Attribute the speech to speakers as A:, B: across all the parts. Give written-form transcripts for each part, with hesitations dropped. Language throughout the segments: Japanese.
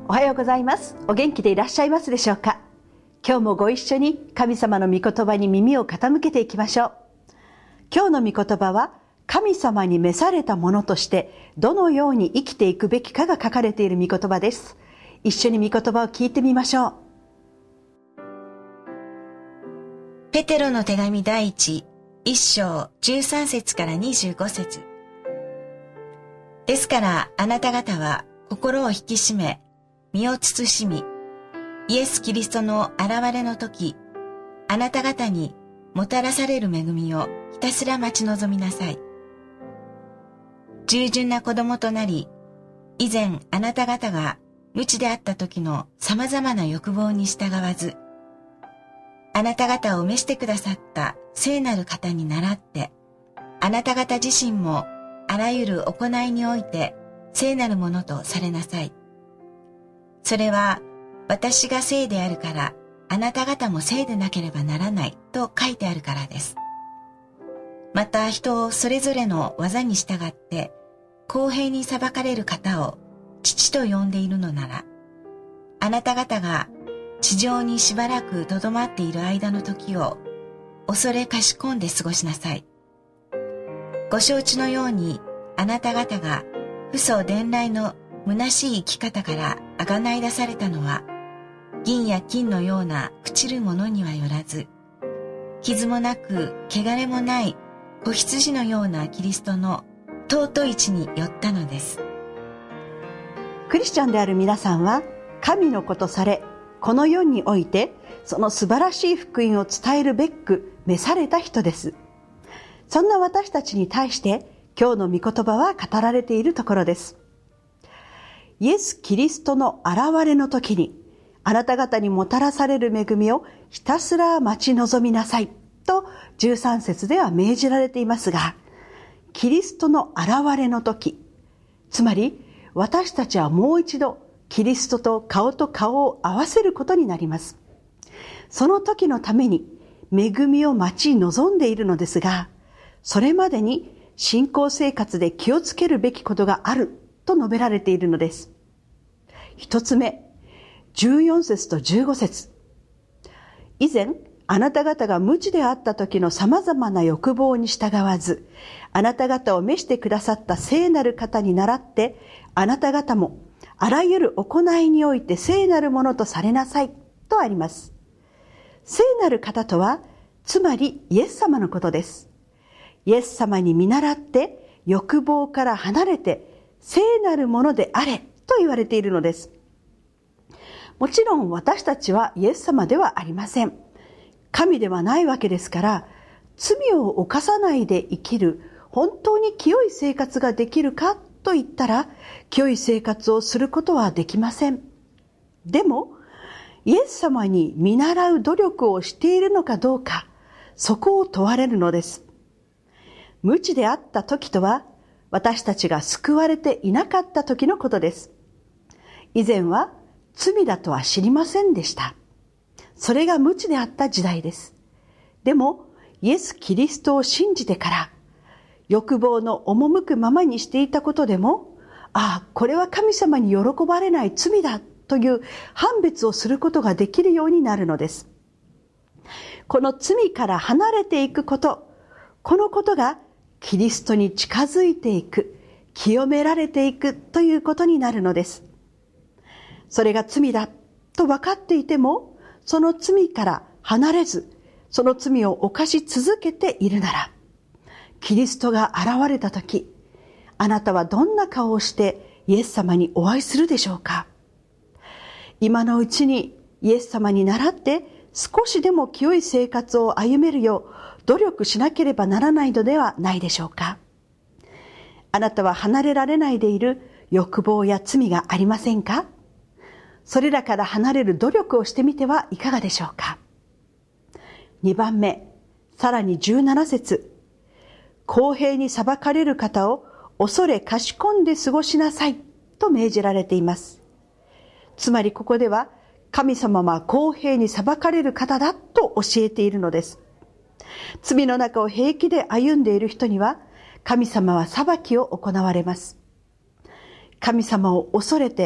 A: おはようございます。お元気でいらっしゃいますでしょうか。今日もご一緒に神様の御言葉に耳を傾けていきましょう。今日の御言葉は、神様に召された者としてどのように生きていくべきかが書かれている御言葉です。一緒に御言葉を聞いてみましょう。
B: ペテロの手紙第1、1章13節から25節。ですからあなた方は心を引き締め、身を慎み、イエス・キリストの現れの時、あなた方にもたらされる恵みをひたすら待ち望みなさい。従順な子供となり、以前あなた方が無知であった時の様々な欲望に従わず、あなた方を召してくださった聖なる方に倣って、あなた方自身もあらゆる行いにおいて聖なるものとされなさい。それは私が聖であるからあなた方も聖でなければならないと書いてあるからです。また人をそれぞれの技に従って公平に裁かれる方を父と呼んでいるのなら、あなた方が地上にしばらくとどまっている間の時を恐れかしこんで過ごしなさい。ご承知のようにあなた方が父祖伝来の虚しい生き方からあがない出されたのは、銀や金のような朽ちるものにはよらず、傷もなく汚れもない子羊のようなキリストの尊い地によったのです。
A: クリスチャンである皆さんは神の子とされ、この世においてその素晴らしい福音を伝えるべく召された人です。そんな私たちに対して今日の御言葉は語られているところです。イエス・キリストの現れの時にあなた方にもたらされる恵みをひたすら待ち望みなさいと13節では命じられていますが、キリストの現れの時、つまり私たちはもう一度キリストと顔を合わせることになります。その時のために恵みを待ち望んでいるのですが、それまでに信仰生活で気をつけるべきことがあると述べられているのです。一つ目、14節と15節。以前、あなた方が無知であった時の様々な欲望に従わず、あなた方を召してくださった聖なる方に倣って、あなた方もあらゆる行いにおいて聖なるものとされなさいとあります。聖なる方とは、つまりイエス様のことです。イエス様に見習って欲望から離れて聖なるものであれと言われているのです。もちろん私たちはイエス様ではありません。神ではないわけですから、罪を犯さないで生きる本当に清い生活ができるかと言ったら、清い生活をすることはできません。でも、イエス様に見習う努力をしているのかどうか、そこを問われるのです。無知であった時とは、私たちが救われていなかった時のことです。以前は罪だとは知りませんでした。それが無知であった時代です。でも、イエス・キリストを信じてから、欲望の赴くままにしていたことでも、これは神様に喜ばれない罪だという判別をすることができるようになるのです。この罪から離れていくこと、このことがキリストに近づいていく、清められていくということになるのです。それが罪だと分かっていても、その罪から離れず、その罪を犯し続けているなら、キリストが現れたとき、あなたはどんな顔をしてイエス様にお会いするでしょうか。今のうちにイエス様に倣って少しでも清い生活を歩めるよう努力しなければならないのではないでしょうか。あなたは離れられないでいる欲望や罪がありませんか。それらから離れる努力をしてみてはいかがでしょうか。2番目、さらに17節。公平に裁かれる方を恐れかしこんで過ごしなさいと命じられています。つまりここでは神様は公平に裁かれる方だと教えているのです。罪の中を平気で歩んでいる人には神様は裁きを行われます。神様を恐れて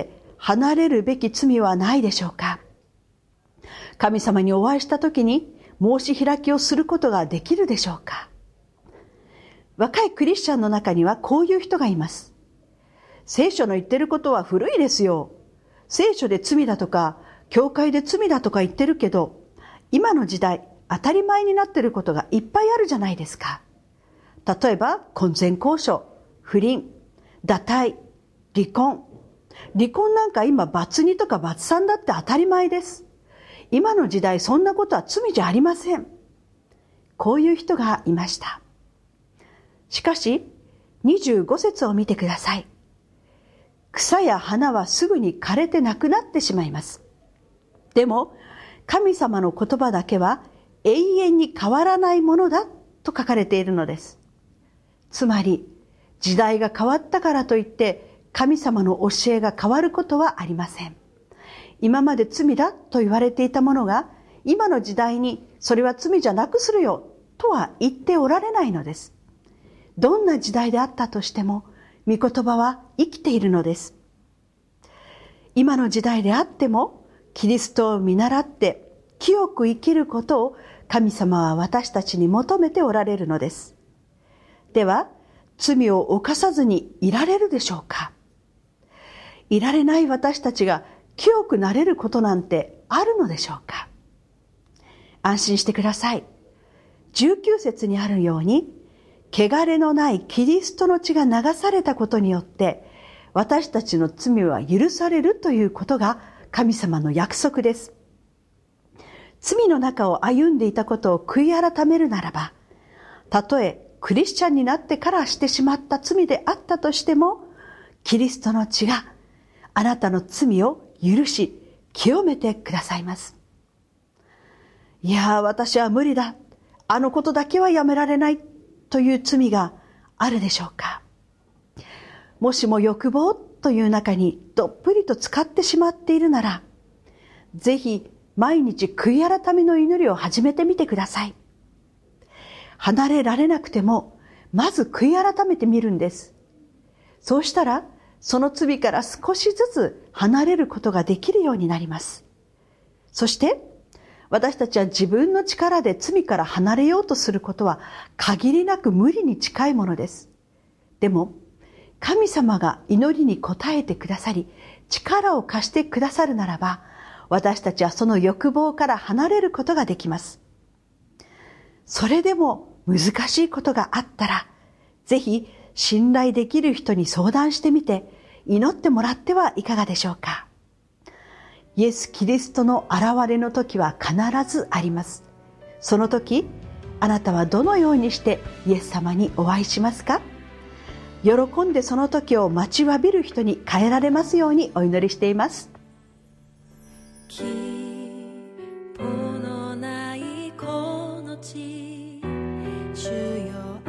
A: 離れるべき罪はないでしょうか？神様にお会いしたときに申し開きをすることができるでしょうか？若いクリスチャンの中にはこういう人がいます。聖書の言ってることは古いですよ。聖書で罪だとか、教会で罪だとか言ってるけど、今の時代当たり前になってることがいっぱいあるじゃないですか。例えば、婚前交渉、不倫、堕胎、離婚。離婚なんか今、罰2とか罰3だって当たり前です。今の時代そんなことは罪じゃありません。こういう人がいました。しかし、25節を見てください。草や花はすぐに枯れてなくなってしまいます。でも、神様の言葉だけは永遠に変わらないものだと書かれているのです。つまり、時代が変わったからといって神様の教えが変わることはありません。今まで罪だと言われていたものが、今の時代にそれは罪じゃなくするよとは言っておられないのです。どんな時代であったとしても、御言葉は生きているのです。今の時代であっても、キリストを見習って清く生きることを神様は私たちに求めておられるのです。では、罪を犯さずにいられるでしょうか？いられない私たちが清くなれることなんてあるのでしょうか？安心してください。19節にあるように、汚れのないキリストの血が流されたことによって、私たちの罪は許されるということが神様の約束です。罪の中を歩んでいたことを悔い改めるならば、たとえクリスチャンになってからしてしまった罪であったとしても、キリストの血があなたの罪を許し、清めてくださいます。いや、私は無理だ。あのことだけはやめられないという罪があるでしょうか？もしも欲望という中にどっぷりと浸かってしまっているなら、ぜひ毎日悔い改めの祈りを始めてみてください。離れられなくても、まず悔い改めてみるんです。そうしたら、その罪から少しずつ離れることができるようになります。そして、私たちは自分の力で罪から離れようとすることは限りなく無理に近いものです。でも、神様が祈りに応えてくださり、力を貸してくださるならば、私たちはその欲望から離れることができます。それでも難しいことがあったら、ぜひ信頼できる人に相談してみて、祈ってもらってはいかがでしょうか。イエス・キリストの現れの時は必ずあります。その時、あなたはどのようにしてイエス様にお会いしますか？喜んでその時を待ちわびる人に変えられますようにお祈りしています。
C: 希望のないこの地、主よ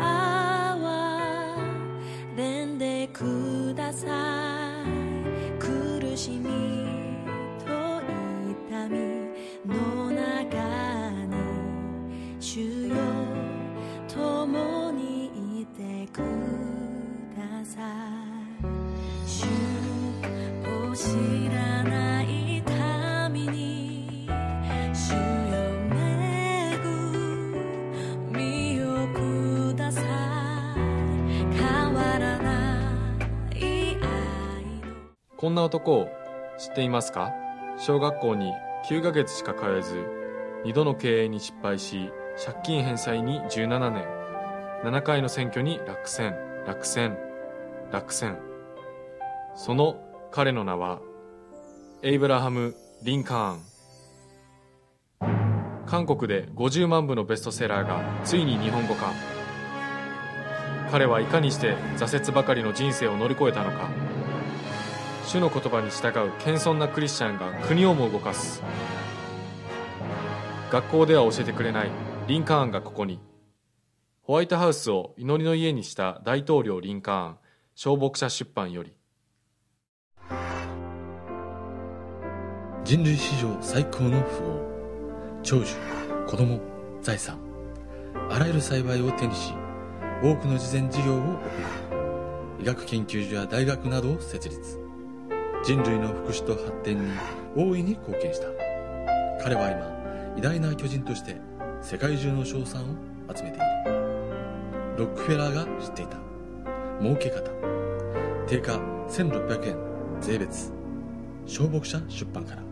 C: 憐れんでください。苦しみと痛みの中に、主よ共にいてください。主を知らない民に、主よ恵みをください。変わらない愛の。
D: こんな男を知っていますか？小学校に9ヶ月しか通えず、2度の経営に失敗し、借金返済に17年、7回の選挙に落選。その彼の名は、エイブラハム・リンカーン。韓国で50万部のベストセラーがついに日本語化。彼はいかにして挫折ばかりの人生を乗り越えたのか。主の言葉に従う謙遜なクリスチャンが国をも動かす。学校では教えてくれないリンカーンがここに。ホワイトハウスを祈りの家にした大統領リンカーン、小牧者出版より。
E: 人類史上最高の富豪、長寿、子供、財産、あらゆる幸いを手にし、多くの慈善事業を行う医学研究所や大学などを設立。 人類の福祉と発展に大いに貢献した。彼は今偉大な巨人として世界中の称賛を集めている。ロックフェラーが知っていた儲け方。定価1600円税別。小牧社出版から。